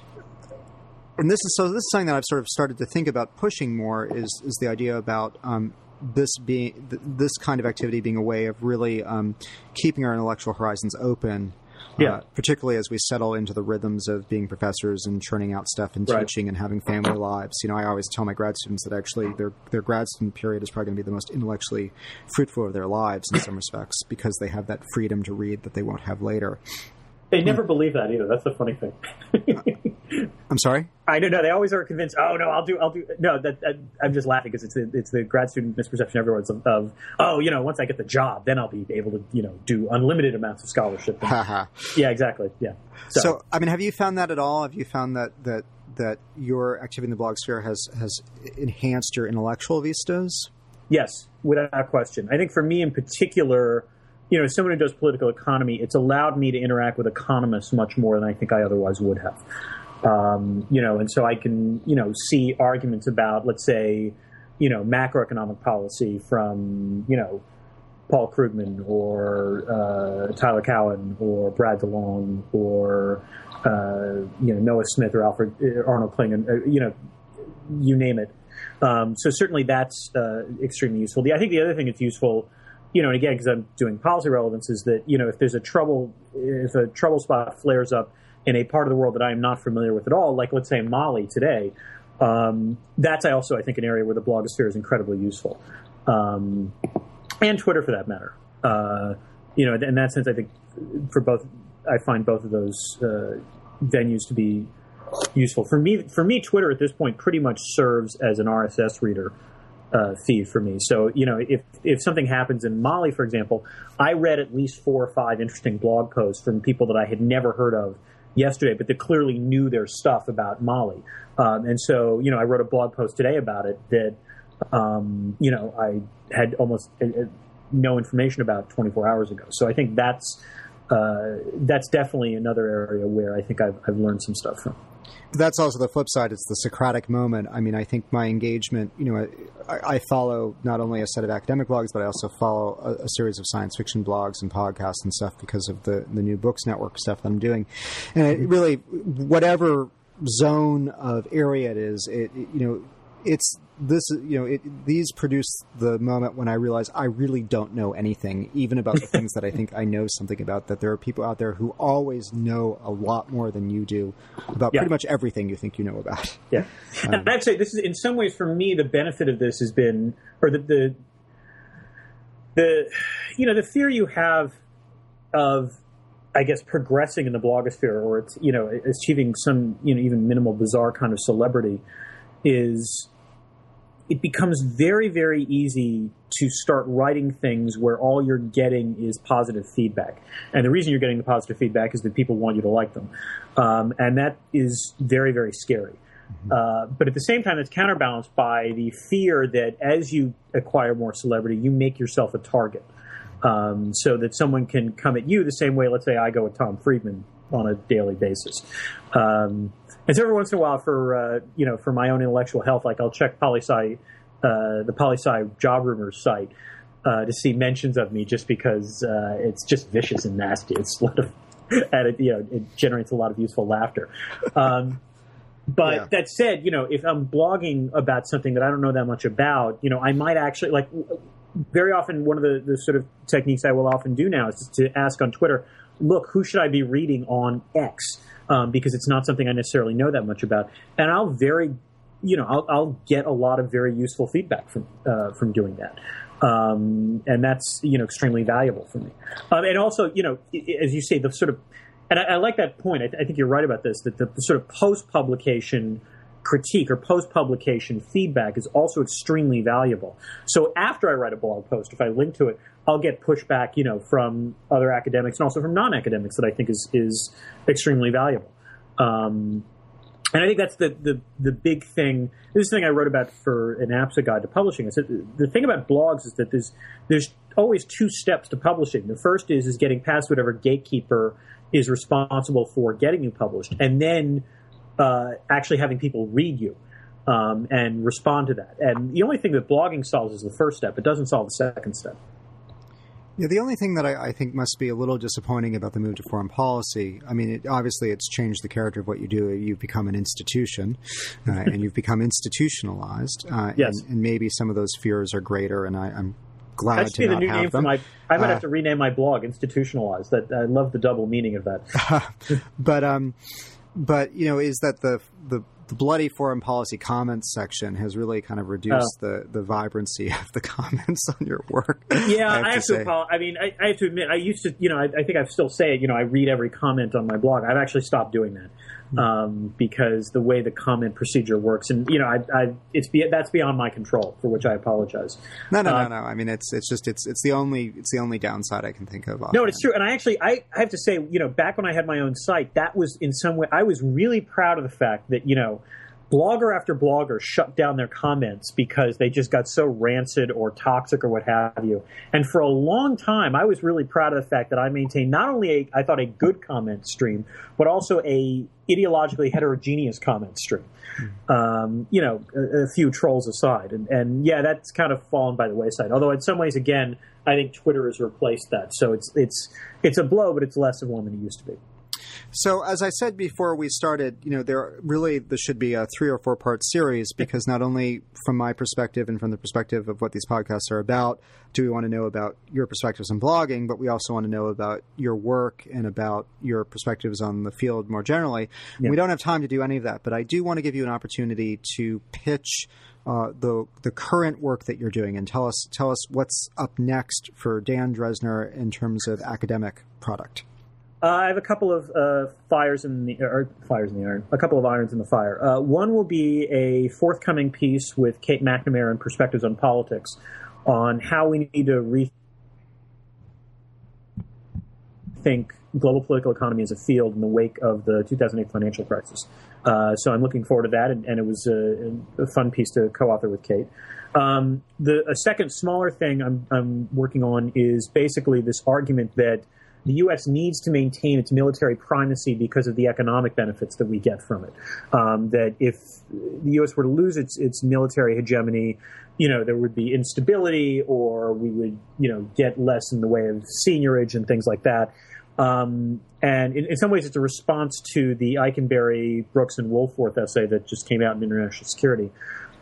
this is something that I've sort of started to think about pushing more is the idea about this kind of activity being a way of really keeping our intellectual horizons open, particularly as we settle into the rhythms of being professors and churning out stuff and teaching and having family lives. I always tell my grad students that actually their grad student period is probably going to be the most intellectually fruitful of their lives in some respects because they have that freedom to read that they won't have later. They never believe that either. That's the funny thing. I'm sorry? I don't know. They always are convinced. Oh no, I'll do. No, I'm just laughing because it's the grad student misperception everyone's of once I get the job, then I'll be able to do unlimited amounts of scholarship. Yeah, exactly. Yeah. So have you found that at all? Have you found that your activity in the blog sphere has enhanced your intellectual vistas? Yes, without question. I think for me in particular, as someone who does political economy, it's allowed me to interact with economists much more than I think I otherwise would have. And so I can, see arguments about, let's say, macroeconomic policy from, Paul Krugman or Tyler Cowen or Brad DeLong or, Noah Smith or Arnold Klingon, you name it. So certainly that's extremely useful. I think the other thing that's useful, and again, because I'm doing policy relevance, is that, if there's if a trouble spot flares up in a part of the world that I am not familiar with at all, like let's say Mali today, that's I think an area where the blogosphere is incredibly useful. And Twitter for that matter. In that sense, I think I find both of those venues to be useful. For me, Twitter at this point pretty much serves as an RSS reader feed for me. So, if something happens in Mali, for example, I read at least 4 or 5 interesting blog posts from people that I had never heard of yesterday, but that clearly knew their stuff about Mali. And so, I wrote a blog post today about it that, I had almost no information about 24 hours ago. So I think that's definitely another area where I think I've learned some stuff from. That's also the flip side. It's the Socratic moment. I mean, I think my engagement, I follow not only a set of academic blogs, but I also follow a series of science fiction blogs and podcasts and stuff because of the New Books Network stuff that I'm doing. And it really, whatever zone of area it is, it's this, these produce the moment when I realize I really don't know anything, even about the things that I think I know something about, that there are people out there who always know a lot more than you do about pretty much everything you think you know about. Yeah. And I'd say this is, in some ways, for me, the benefit of this has been, or the fear you have of, I guess, progressing in the blogosphere, or it's, achieving some, even minimal bizarre kind of celebrity, is it becomes very, very easy to start writing things where all you're getting is positive feedback. And the reason you're getting the positive feedback is that people want you to like them. And that is very, very scary. But at the same time, it's counterbalanced by the fear that as you acquire more celebrity, you make yourself a target. So that someone can come at you the same way, let's say, I go at Tom Friedman on a daily basis. And so every once in a while, for my own intellectual health, like I'll check the Poli-Sci job rumors site to see mentions of me, just because it's just vicious and nasty. It's a lot of, it generates a lot of useful laughter. But that said, if I'm blogging about something that I don't know that much about, I might actually, like, very often one of the sort of techniques I will often do now is to ask on Twitter, look, who should I be reading on X? Because it's not something I necessarily know that much about. And I'll I'll get a lot of very useful feedback from doing that. And that's, extremely valuable for me. And also, as you say, the sort of, and I like that point. I think you're right about this, that the sort of post-publication critique or post-publication feedback is also extremely valuable. So after I write a blog post, if I link to it, I'll get pushback, from other academics and also from non-academics that I think is extremely valuable. And I think that's the big thing. This is the thing I wrote about for an APSA guide to publishing. I said the thing about blogs is that there's always two steps to publishing. The first is getting past whatever gatekeeper is responsible for getting you published, and then actually having people read you and respond to that. And the only thing that blogging solves is the first step. It doesn't solve the second step. Yeah, the only thing that I think must be a little disappointing about the move to foreign policy, I mean, obviously it's changed the character of what you do. You've become an institution, and you've become institutionalized. Yes. And maybe some of those fears are greater, and I'm glad That should to be the not new have name them. for I might have to rename my blog Institutionalized. That I love the double meaning of that. But is that the bloody foreign policy comments section has really kind of reduced the vibrancy of the comments on your work. Yeah, I have to apologize. I mean, I have to admit, I used to, I think I still say it, I read every comment on my blog. I've actually stopped doing that because the way the comment procedure works, and, that's beyond my control, for which I apologize. No. I mean, it's the only downside I can think of. No, it's true. And I have to say, back when I had my own site, that was in some way, I was really proud of the fact that, blogger after blogger shut down their comments because they just got so rancid or toxic or what have you. And for a long time, I was really proud of the fact that I maintained not only I thought a good comment stream, but also a ideologically heterogeneous comment stream. A few trolls aside. And yeah, that's kind of fallen by the wayside. Although in some ways, again, I think Twitter has replaced that. So it's a blow, but it's less of one than it used to be. So, as I said before we started, this should be a 3 or 4 part series, because not only from my perspective and from the perspective of what these podcasts are about, do we want to know about your perspectives on blogging, but we also want to know about your work and about your perspectives on the field more generally. Yeah. We don't have time to do any of that, but I do want to give you an opportunity to pitch the current work that you're doing and tell us what's up next for Dan Drezner in terms of academic product. I have a couple of fires in the iron. A couple of irons in the fire. One will be a forthcoming piece with Kate McNamara and Perspectives on Politics on how we need to rethink global political economy as a field in the wake of the 2008 financial crisis. So I'm looking forward to that, and it was a fun piece to co-author with Kate. A second smaller thing I'm working on is basically this argument that the U.S. needs to maintain its military primacy because of the economic benefits that we get from it. That if the U.S. were to lose its military hegemony, there would be instability, or we would, get less in the way of seniorage and things like that. And in some ways, it's a response to the Eikenberry, Brooks, and Wohlforth essay that just came out in International Security.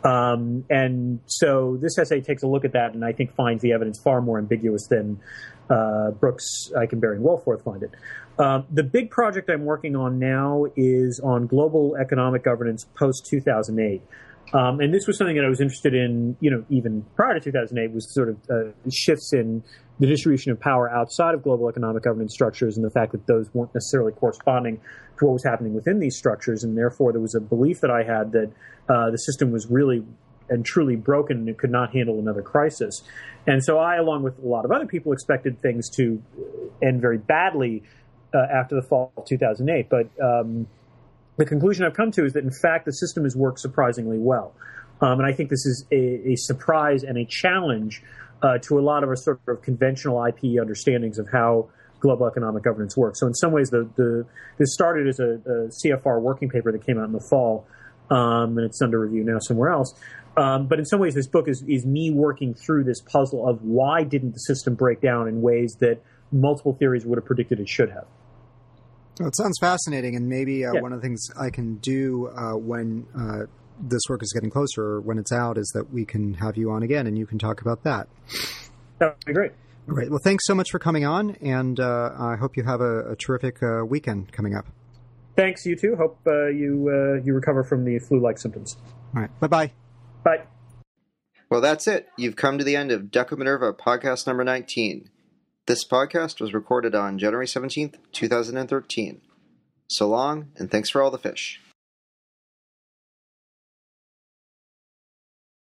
And so this essay takes a look at that, and I think finds the evidence far more ambiguous than Brooks, Eikenberry, and Wohlforth find it. The big project I'm working on now is on global economic governance post-2008. And this was something that I was interested in, even prior to 2008, was sort of shifts in the distribution of power outside of global economic governance structures, and the fact that those weren't necessarily corresponding to what was happening within these structures. And therefore, there was a belief that I had that the system was really and truly broken and it could not handle another crisis. And so I, along with a lot of other people, expected things to end very badly after the fall of 2008. But the conclusion I've come to is that, in fact, the system has worked surprisingly well. And I think this is a surprise and a challenge to a lot of our sort of conventional IP understandings of how global economic governance works. So in some ways, this started as a CFR working paper that came out in the fall, and it's under review now somewhere else. But in some ways, this book is me working through this puzzle of why didn't the system break down in ways that multiple theories would have predicted it should have. Well, it sounds fascinating, and maybe one of the things I can do when this work is getting closer, or when it's out, is that we can have you on again, and you can talk about that. That would be great. All right. Well, thanks so much for coming on, and I hope you have a terrific weekend coming up. Thanks, you too. Hope you recover from the flu-like symptoms. All right. Bye-bye. Bye. Well, that's it. You've come to the end of Duck of Minerva podcast number 19. This podcast was recorded on January 17th, 2013. So long, and thanks for all the fish.